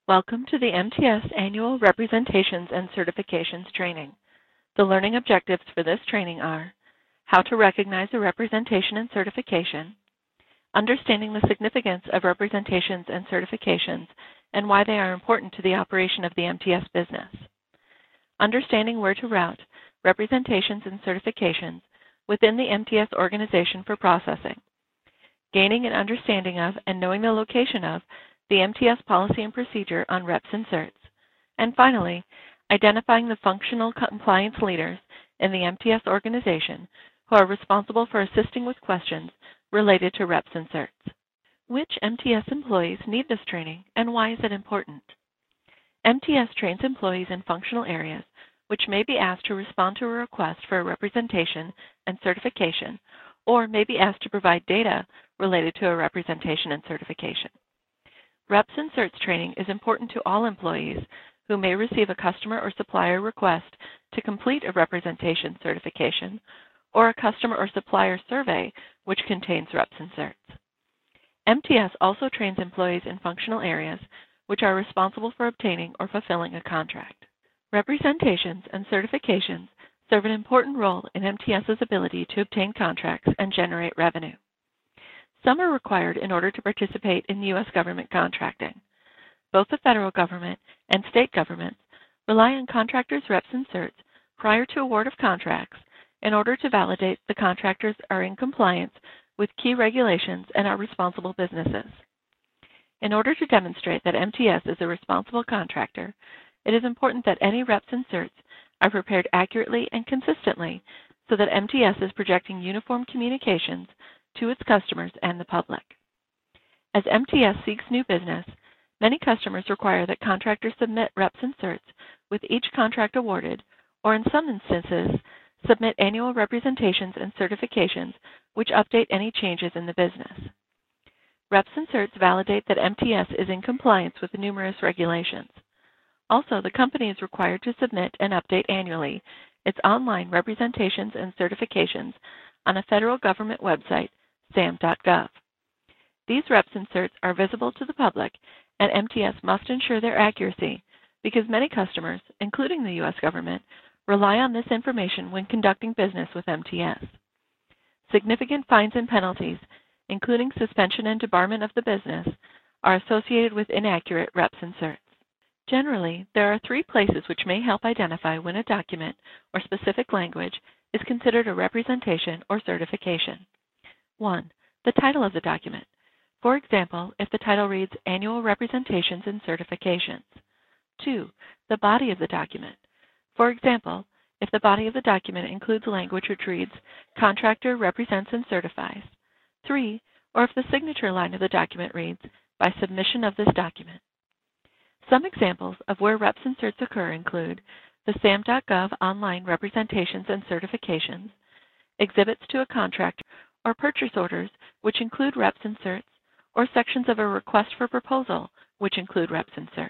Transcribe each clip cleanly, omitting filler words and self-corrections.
Welcome to the MTS Annual Representations and Certifications Training. The learning objectives for this training are how to recognize a representation and certification, understanding the significance of representations and certifications and why they are important to the operation of the MTS business, understanding where to route representations and certifications within the MTS organization for processing, gaining an understanding of and knowing the location of the MTS policy and procedure on reps and certs, and finally, identifying the functional compliance leaders in the MTS organization who are responsible for assisting with questions related to reps and certs. Which MTS employees need this training and why is it important? MTS trains employees in functional areas which may be asked to respond to a request for a representation and certification or may be asked to provide data related to a representation and certification. Reps and Certs training is important to all employees who may receive a customer or supplier request to complete a representation certification or a customer or supplier survey which contains Reps and Certs. MTS also trains employees in functional areas which are responsible for obtaining or fulfilling a contract. Representations and certifications serve an important role in MTS's ability to obtain contracts and generate revenue. Some are required in order to participate in U.S. government contracting. Both the federal government and state governments rely on contractors' reps and certs prior to award of contracts in order to validate the contractors are in compliance with key regulations and are responsible businesses. In order to demonstrate that MTS is a responsible contractor, it is important that any reps and certs are prepared accurately and consistently so that MTS is projecting uniform communications to its customers and the public. As MTS seeks new business, many customers require that contractors submit reps and certs with each contract awarded, or in some instances, submit annual representations and certifications which update any changes in the business. Reps and certs validate that MTS is in compliance with numerous regulations. Also, the company is required to submit and update annually its online representations and certifications on a federal government website, sam.gov. These reps and certs are visible to the public, and MTS must ensure their accuracy because many customers, including the U.S. government, rely on this information when conducting business with MTS. Significant fines and penalties, including suspension and debarment of the business, are associated with inaccurate reps and certs. Generally, there are three places which may help identify when a document or specific language is considered a representation or certification. 1. The title of the document. For example, if the title reads Annual Representations and Certifications. 2. The body of the document. For example, if the body of the document includes language which reads Contractor represents and certifies. 3. Or if the signature line of the document reads By submission of this document. Some examples of where reps and certs occur include the SAM.gov online representations and certifications, exhibits to a contract, or purchase orders which include reps and certs, or sections of a request for proposal which include reps and certs.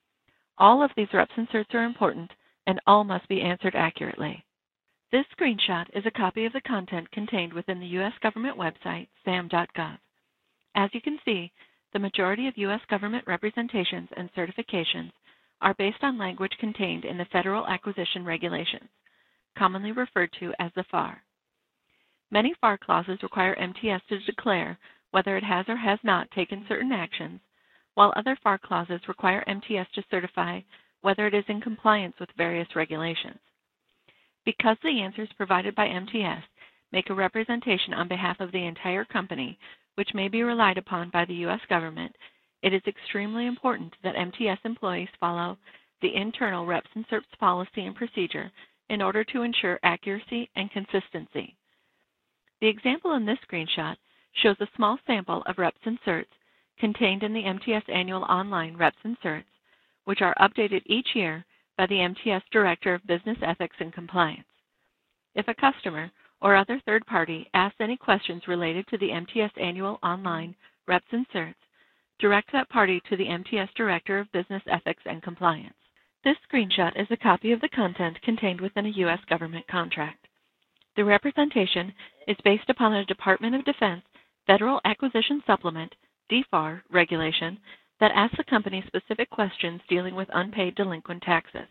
All of these reps and certs are important and all must be answered accurately. This screenshot is a copy of the content contained within the U.S. government website, sam.gov. As you can see, the majority of U.S. government representations and certifications are based on language contained in the Federal Acquisition Regulations, commonly referred to as the FAR. Many FAR clauses require MTS to declare whether it has or has not taken certain actions, while other FAR clauses require MTS to certify whether it is in compliance with various regulations. Because the answers provided by MTS make a representation on behalf of the entire company, which may be relied upon by the U.S. government, it is extremely important that MTS employees follow the internal reps and certs policy and procedure in order to ensure accuracy and consistency. The example in this screenshot shows a small sample of reps and certs contained in the MTS Annual Online Reps and Certs, which are updated each year by the MTS Director of Business Ethics and Compliance. If a customer or other third party asks any questions related to the MTS Annual Online Reps and Certs, direct that party to the MTS Director of Business Ethics and Compliance. This screenshot is a copy of the content contained within a U.S. government contract. The representation is based upon a Department of Defense Federal Acquisition Supplement, DFAR, regulation that ask the company specific questions dealing with unpaid delinquent taxes.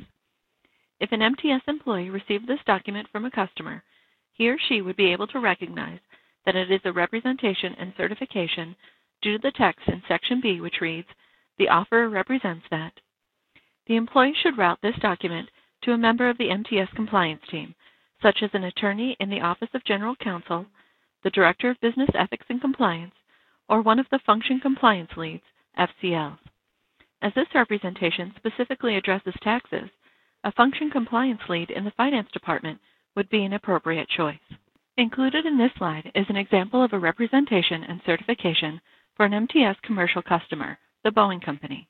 If an MTS employee received this document from a customer, he or she would be able to recognize that it is a representation and certification due to the text in Section B, which reads, "The offerer represents that." The employee should route this document to a member of the MTS compliance team, such as an attorney in the Office of General Counsel, the Director of Business Ethics and Compliance, or one of the Function Compliance Leads, FCLs. As this representation specifically addresses taxes, a Function Compliance Lead in the Finance Department would be an appropriate choice. Included in this slide is an example of a representation and certification for an MTS commercial customer, the Boeing Company.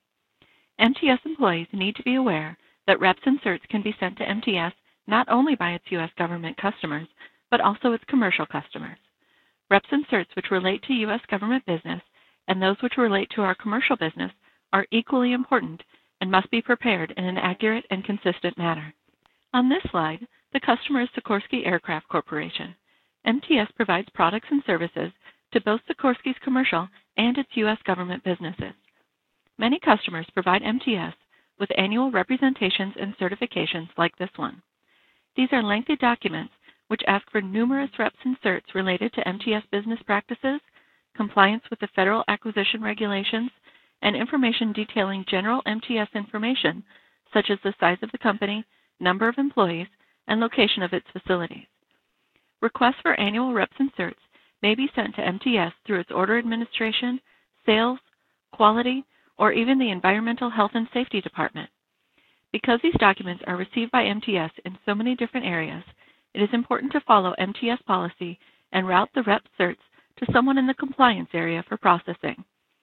MTS employees need to be aware that reps and certs can be sent to MTS not only by its U.S. government customers, but also its commercial customers. Reps and certs which relate to U.S. government business and those which relate to our commercial business are equally important and must be prepared in an accurate and consistent manner. On this slide, the customer is Sikorsky Aircraft Corporation. MTS provides products and services to both Sikorsky's commercial and its U.S. government businesses. Many customers provide MTS with annual representations and certifications like this one. These are lengthy documents which ask for numerous reps and certs related to MTS business practices, compliance with the federal acquisition regulations, and information detailing general MTS information, such as the size of the company, number of employees, and location of its facilities. Requests for annual reps and certs may be sent to MTS through its order administration, sales, quality, or even the Environmental Health and Safety Department. Because these documents are received by MTS in so many different areas, it is important to follow MTS policy and route the rep certs to someone in the compliance area for processing.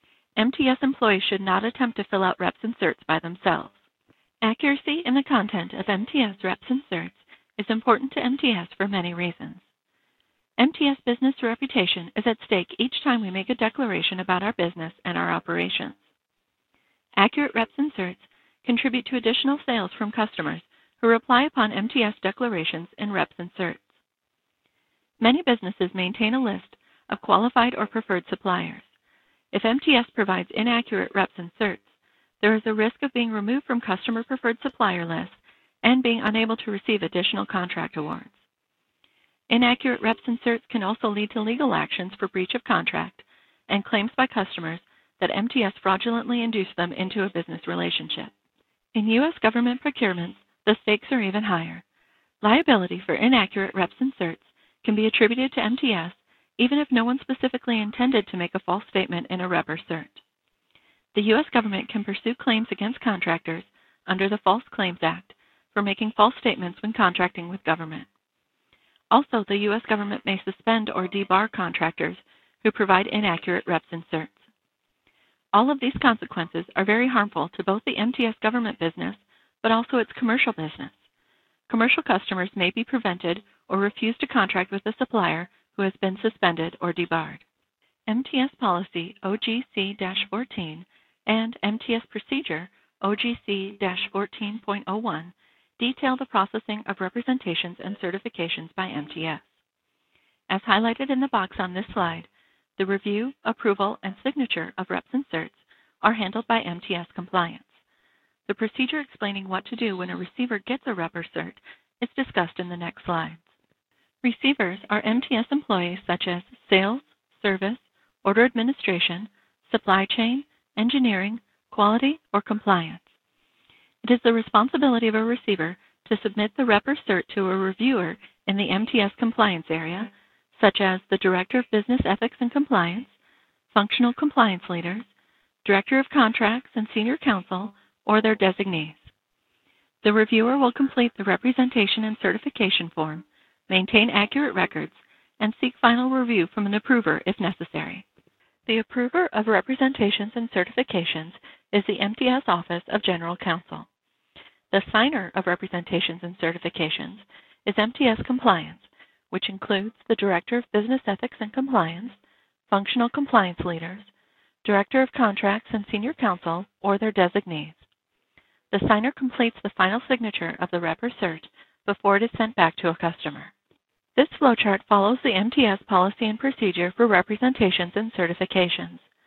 MTS employees should not attempt to fill out reps and certs by themselves. Accuracy in the content of MTS reps and certs is important to MTS for many reasons. MTS business reputation is at stake each time we make a declaration about our business and our operations. Accurate reps and certs contribute to additional sales from customers who rely upon MTS declarations in reps and certs. Many businesses maintain a list of qualified or preferred suppliers. If MTS provides inaccurate reps and certs, there is a risk of being removed from customer preferred supplier lists and being unable to receive additional contract awards. Inaccurate reps and certs can also lead to legal actions for breach of contract and claims by customers that MTS fraudulently induced them into a business relationship. In U.S. government procurements, the stakes are even higher. Liability for inaccurate reps and certs can be attributed to MTS even if no one specifically intended to make a false statement in a rep or cert. The U.S. government can pursue claims against contractors under the False Claims Act for making false statements when contracting with government. Also, the U.S. government may suspend or debar contractors who provide inaccurate reps and certs. All of these consequences are very harmful to both the MTS government business, but also its commercial business. Commercial customers may be prevented or refused to contract with a supplier who has been suspended or debarred. MTS Policy OGC-14 and MTS Procedure OGC-14.01 detail the processing of representations and certifications by MTS. As highlighted in the box on this slide, the review, approval, and signature of reps and certs are handled by MTS Compliance. The procedure explaining what to do when a receiver gets a rep or cert is discussed in the next slides. Receivers are MTS employees such as sales, service, order administration, supply chain, engineering, quality, or compliance. It is the responsibility of a receiver to submit the rep or cert to a reviewer in the MTS compliance area, such as the Director of Business Ethics and Compliance, Functional Compliance Leaders, Director of Contracts and Senior Counsel, or their designees. The reviewer will complete the representation and certification form, maintain accurate records, and seek final review from an approver if necessary. The approver of representations and certifications is the MTS Office of General Counsel. The signer of representations and certifications is MTS Compliance, which includes the Director of Business Ethics and Compliance, Functional Compliance Leaders, Director of Contracts and Senior Counsel, or their designees. The signer completes the final signature of the rep or cert before it is sent back to a customer. This flowchart follows the MTS policy and procedure for representations and certifications.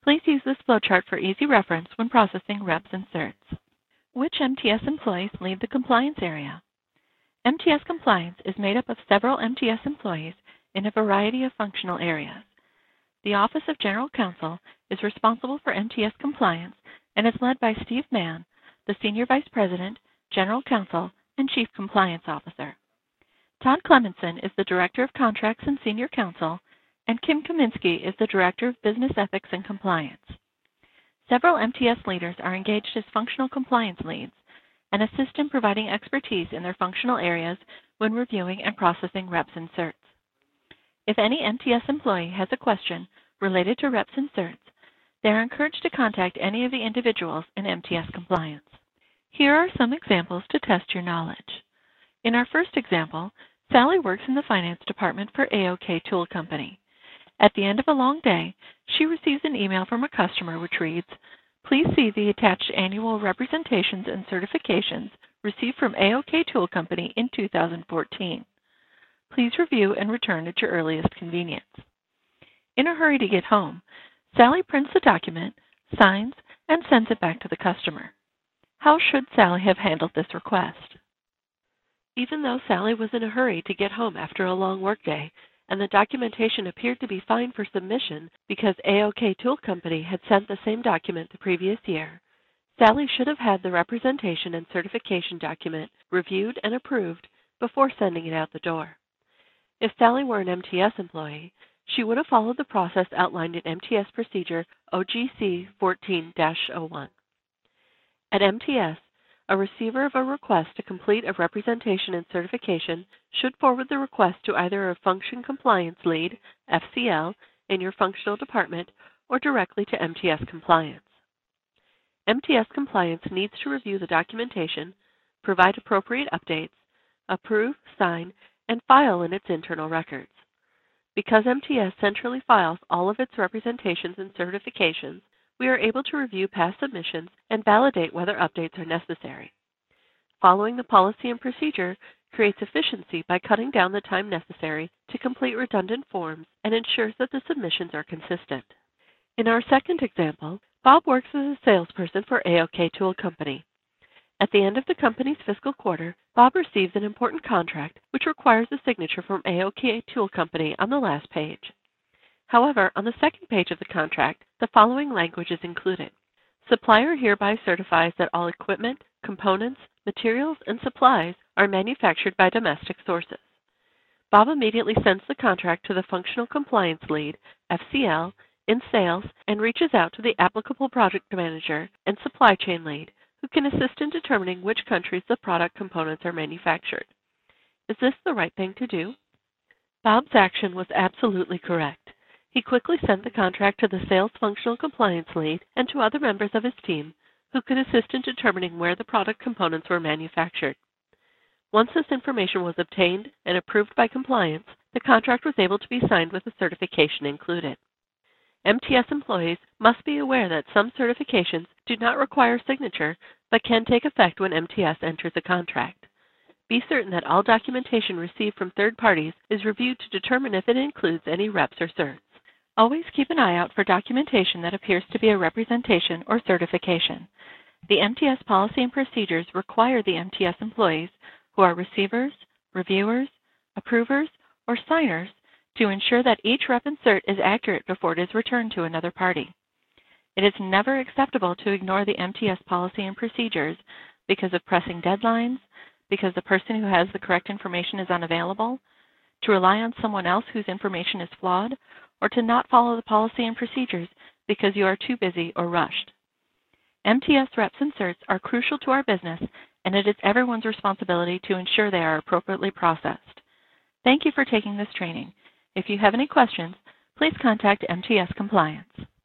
Please use this flowchart for easy reference when processing reps and certs. Which MTS employees lead the compliance area? MTS compliance is made up of several MTS employees in a variety of functional areas. The Office of General Counsel is responsible for MTS compliance and is led by Steve Mann, the Senior Vice President, General Counsel, and Chief Compliance Officer. Todd Clemenson is the Director of Contracts and Senior Counsel, and Kim Kaminsky is the Director of Business Ethics and Compliance. Several MTS leaders are engaged as functional compliance leads and assist in providing expertise in their functional areas when reviewing and processing reps and certs. If any MTS employee has a question related to reps and certs, they are encouraged to contact any of the individuals in MTS compliance. Here are some examples to test your knowledge. In our first example, Sally works in the finance department for AOK Tool Company. At the end of a long day, she receives an email from a customer which reads, "Please see the attached annual representations and certifications received from AOK Tool Company in 2014. Please review and return at your earliest convenience." In a hurry to get home, Sally prints the document, signs, and sends it back to the customer. How should Sally have handled this request? Even though Sally was in a hurry to get home after a long workday, and the documentation appeared to be fine for submission because AOK Tool Company had sent the same document the previous year, Sally should have had the representation and certification document reviewed and approved before sending it out the door. If Sally were an MTS employee, she would have followed the process outlined in MTS Procedure OGC 14-01. At MTS, a receiver of a request to complete a representation and certification should forward the request to either a Function Compliance Lead, FCL, in your functional department or directly to MTS Compliance. MTS Compliance needs to review the documentation, provide appropriate updates, approve, sign, and file in its internal records. Because MTS centrally files all of its representations and certifications, we are able to review past submissions and validate whether updates are necessary. Following the policy and procedure creates efficiency by cutting down the time necessary to complete redundant forms and ensures that the submissions are consistent. In our second example, Bob works as a salesperson for AOK Tool Company. At the end of the company's fiscal quarter, Bob receives an important contract which requires a signature from AOK Tool Company on the last page. However, on the second page of the contract, the following language is included. Supplier hereby certifies that all equipment, components, materials, and supplies are manufactured by domestic sources. Bob immediately sends the contract to the Functional Compliance Lead, FCL, in sales and reaches out to the applicable project manager and supply chain lead, who can assist in determining which countries the product components are manufactured. Is this the right thing to do? Bob's action was absolutely correct. He quickly sent the contract to the Sales Functional Compliance Lead and to other members of his team who could assist in determining where the product components were manufactured. Once this information was obtained and approved by compliance, the contract was able to be signed with a certification included. MTS employees must be aware that some certifications do not require signature but can take effect when MTS enters a contract. Be certain that all documentation received from third parties is reviewed to determine if it includes any reps or certs. Always keep an eye out for documentation that appears to be a representation or certification. The MTS policy and procedures require the MTS employees who are receivers, reviewers, approvers, or signers to ensure that each rep and cert is accurate before it is returned to another party. It is never acceptable to ignore the MTS policy and procedures because of pressing deadlines, because the person who has the correct information is unavailable, to rely on someone else whose information is flawed, or to not follow the policy and procedures because you are too busy or rushed. MTS reps and certs are crucial to our business, and it is everyone's responsibility to ensure they are appropriately processed. Thank you for taking this training. If you have any questions, please contact MTS Compliance.